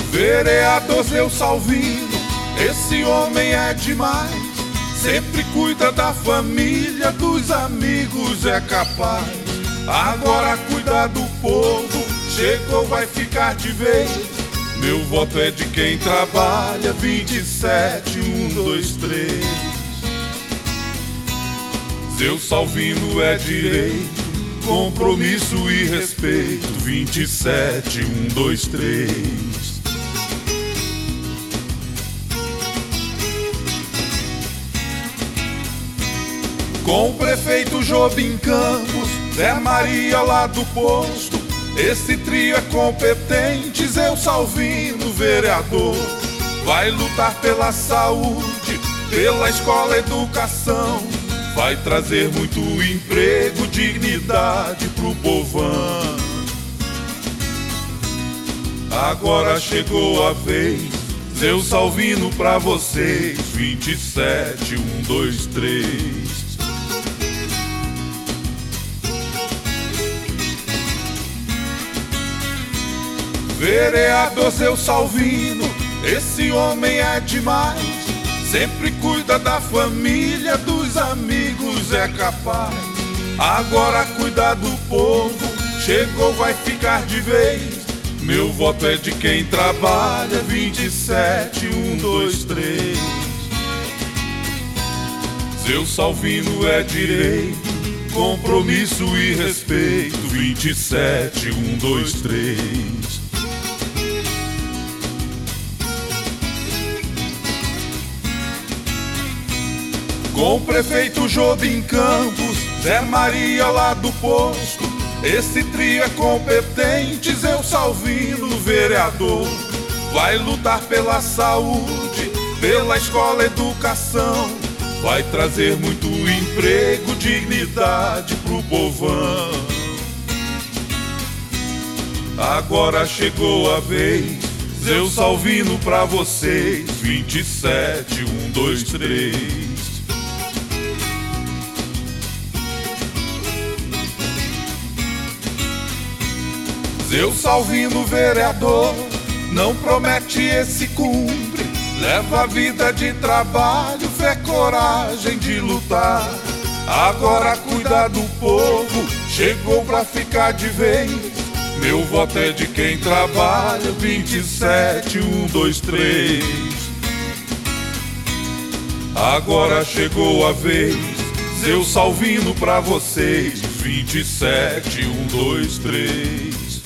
Vereador Zeu Salvino, esse homem é demais. Sempre cuida da família, dos amigos, é capaz. Agora cuida do povo, chegou, vai ficar de vez. Meu voto é de quem trabalha, 27, 1, 2, 3. Zeu Salvino é direito, compromisso e respeito, 27, 1, 2, 3. Com o prefeito Jobim Campos, Zé Maria lá do posto, esse trio é competente. Zeu Salvino, vereador, vai lutar pela saúde, pela escola, educação, vai trazer muito emprego, dignidade pro povão. Agora chegou a vez, Zeu Salvino pra vocês, 27, 1, 2, 3. Vereador Zeu Salvino, esse homem é demais. Sempre cuida da família, dos amigos, é capaz. Agora cuida do povo, chegou, vai ficar de vez. Meu voto é de quem trabalha, 27, 1, 2, 3. Zeu Salvino é direito, compromisso e respeito, 27, 1, 2, 3. Com o prefeito Jobim Campos, Zé Maria lá do posto, esse trio é competente. Zeu Salvino, vereador, vai lutar pela saúde, pela escola, educação, vai trazer muito emprego, dignidade pro povão. Agora chegou a vez, Zeu Salvino pra vocês, 27, 1, 2, 3. Zeu Salvino, vereador, não promete e se cumpre. Leva a vida de trabalho, fé, coragem de lutar. Agora cuida do povo, chegou pra ficar de vez. Meu voto é de quem trabalha, 27, 1, 2, 3. Agora chegou a vez, Zeu Salvino pra vocês, 27, 1, 2, 3.